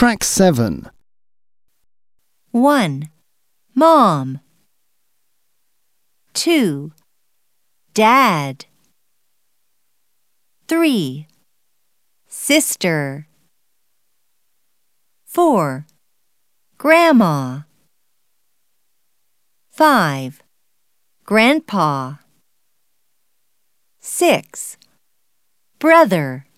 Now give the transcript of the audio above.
Track 7. 1. Mom. 2. Dad. 3. Sister. 4. Grandma. 5. Grandpa. 6. Brother.